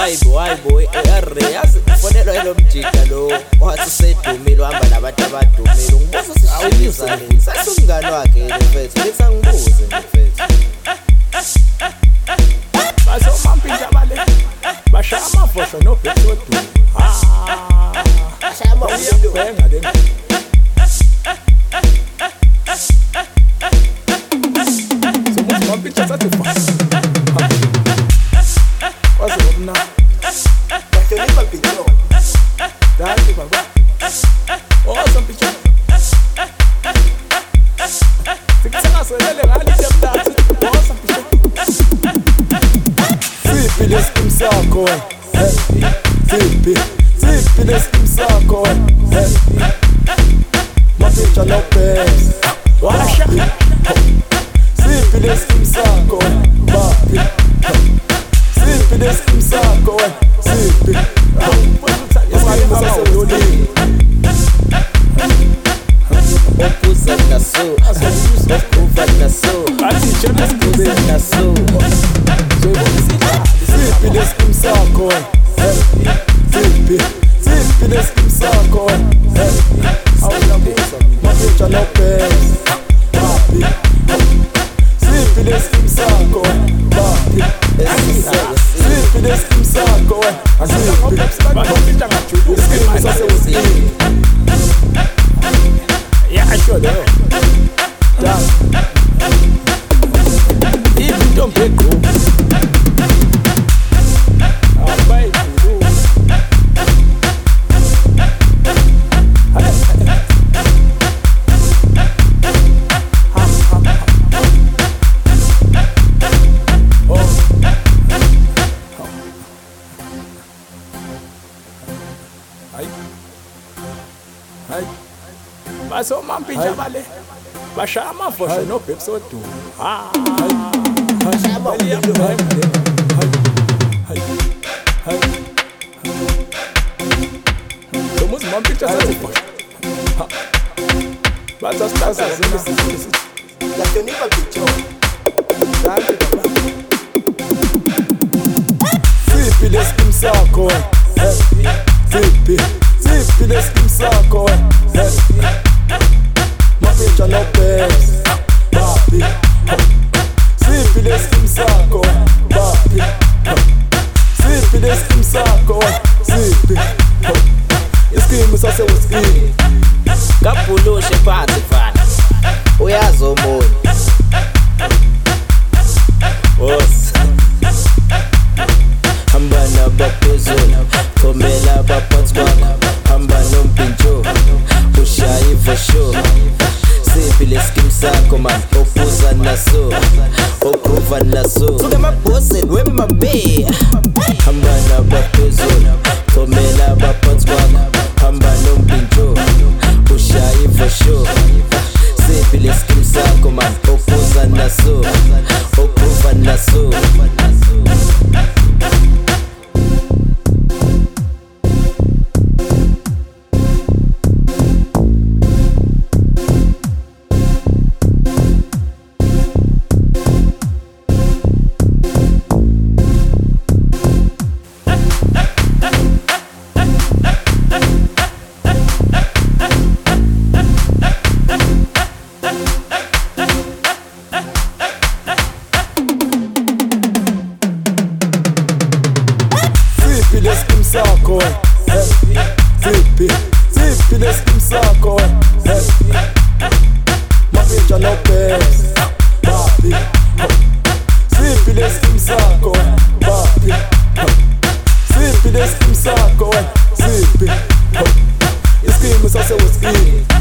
hayibo yazi ufonelwa elomjika lo wathi sedumile uhamba nabantu abadumile ngibuza usishisa nini sasumngani wakhe mfethu lethi angibuze mfethu basomampintsha bale bashaya amavosho nobhethi wodumo bashaya amavosho benga le somuthi mampintsha sathi kwazi ngomna bahlonipha bhijo dali baba sompintsha sikuthengaselele ngalite mntathu sompintsha Zipi leskim sakho Zipi leskim sakho Mampintsha no best Washa Zipi leskim sakho Papi Zipi leskim sakho Zipi Yeskimi sasewulini Opuza naso Okuva naso Athi chembe Okuza naso Zipi leskim sakho Zipi leskim sakho Awunabuza Mampintsha no best Papi Zipi leskim sakho Papi Zipi leskim sakho Zipi Yeskimi sasewulini Yeah, sure though Damn Even don't get cool basomampintsha bale bashaya amavosho nobhethi wodumo Bashaya amavosho somuthi mampintsha sathi bathi asitaza bahlonipha bhijo Zipi leskim sakho Zipi leskim sakho Mampintsha no best Papi Zipi leskim sakho Papi Zipi leskim sakho Zipi Yeskimi sasewulini Kabulushe phansi fana uyazi omunye hamba nabaphezulu thomela abaphansi kwakho hamba nompintsho ushaya ivosho Zipi leskim sakho man opuza naso okuva naso suka emabhoseni wemabe hamba nabaphezulu thomela abaphansi kwakho hamba nompintsho ushaya ivosho Zipi leskim sakho man opuza naso okuva naso Zipi leskim sakho Zipi leskim sakho Mampintsha no best Papi Zipi leskim sakho Papi Zipi leskim sakho Zipi Yeskimi sasewulini